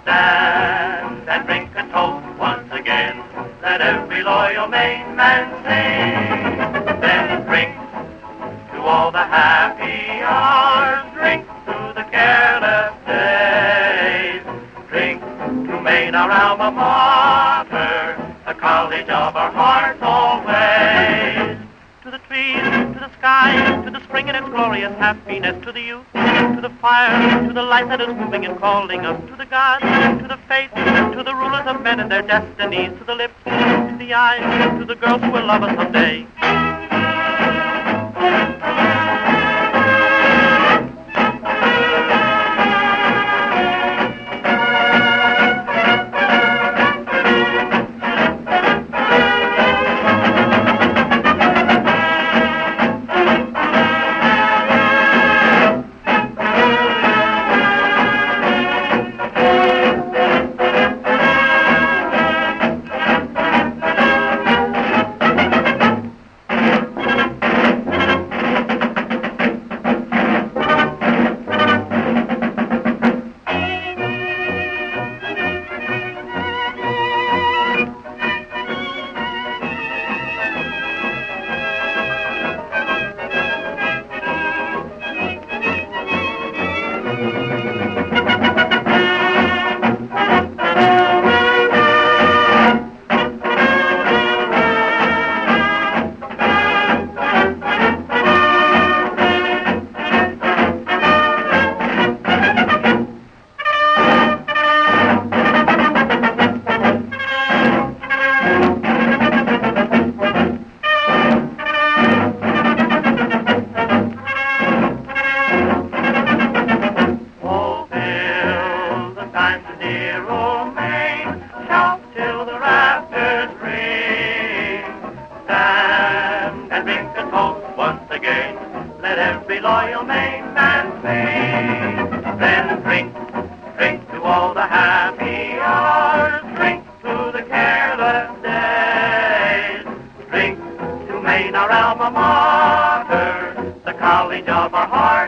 Stand and drink a toast once again. Let every loyal Maine man sing. Then drink to all the happy hours. Drink to the careless days. Drink to Maine, our alma mater, the college of our hearts always. To the trees, to the sky, to the spring and its glorious happiness, to the youth, to the fire, to the light that is moving and calling us, to the gods, to the faith, to the rulers of men and their destinies, to the lips, to the eyes, to the girls who will love us someday. Let every loyal Maine man sing. Then drink, drink to all the happy hours. Drink to the careless days. Drink to Maine, our alma mater, the college of our hearts.